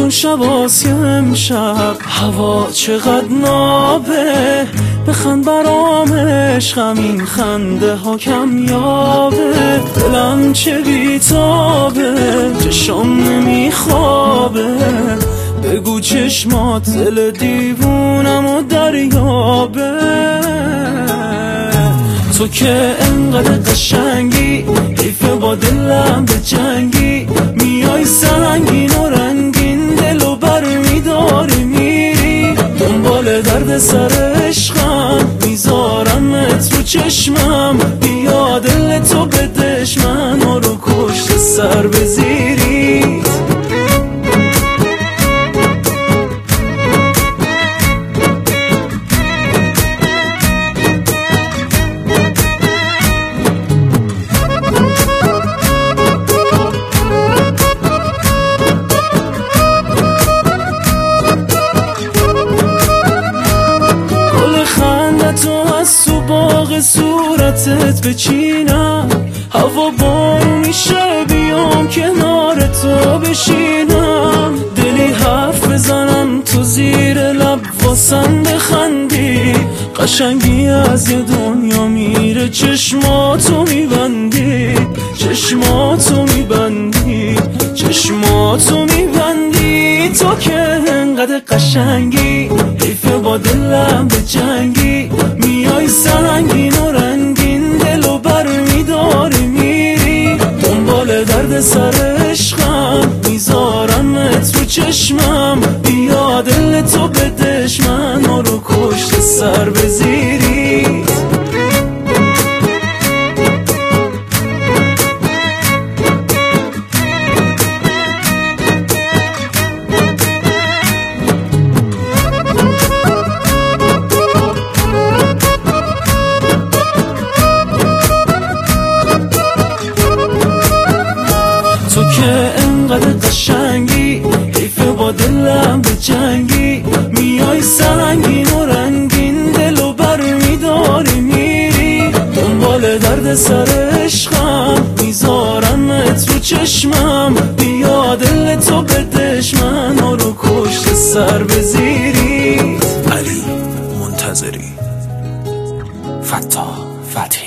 اون شباست که امشب هوا چقدر نابه، بخند برام عشقم این خنده ها کمیابه. دلم چه بیتابه، چشم نمیخوابه، بگو چشمات دل دیوونم و دریابه. تو که انقدر قشنگی، حیفه با دلم به جنگی، میای سنگین و رنگین دلو بر میداری میری. دنبال درد سر عشقم میذارمت رو چشمم، بیا دل تو بدش منو رو کشت سر بزیری. تو باغ صورتت بچینم، هوا بارون میشه بیام کنار تو بشینم. دلی حرف بزنم تو زیر لب واسم بخندی، قشنگی از یه دنیا میره چشماتو میبندی، چشماتو میبندی، چشماتو میبندی. تو که انقدر قشنگی، حیفه با دلم به جنگی، میای سنگین و رنگین دلو بر میداری میری. دنبال درد سر عشقم میذارمت رو چشمم، بیا دل تو بدش منو رو کشت سر بزیری. تو که انقدر قشنگی، حیفه با دلم به جنگی، میای سنگین و رنگین دلو بر میداری میری. دنبال درد سر عشقم میذارمت رو چشمم، بیا دل تو بدش منو رو کشت سر بزیری. علی منتظری، فتاح فتحی.